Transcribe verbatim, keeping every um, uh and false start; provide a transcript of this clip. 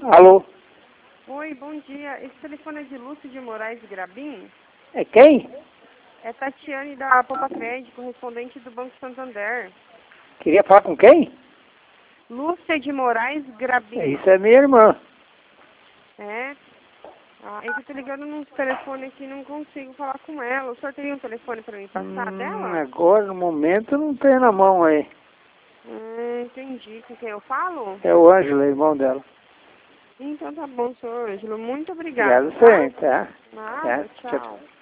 Alô? Oi, bom dia. Esse telefone é de Lúcio de Moraes Grabim? É quem? É Tatiane da Popa Crédito, correspondente do Banco Santander. Queria falar com quem? Lúcia de Moraes Grabim. Isso é minha irmã. É? Ah, é que eu tô ligando num telefone aqui e não consigo falar com ela. O senhor teria um telefone para me passar Hum, dela? agora, no momento, não tem na mão aí. Hum, entendi. Com quem eu falo? É o Ângelo, irmão dela. Então tá bom, senhor Ângelo. Muito Obrigado, obrigado, tá? sim, tá? Nada, Tá? Tchau, tchau. tchau.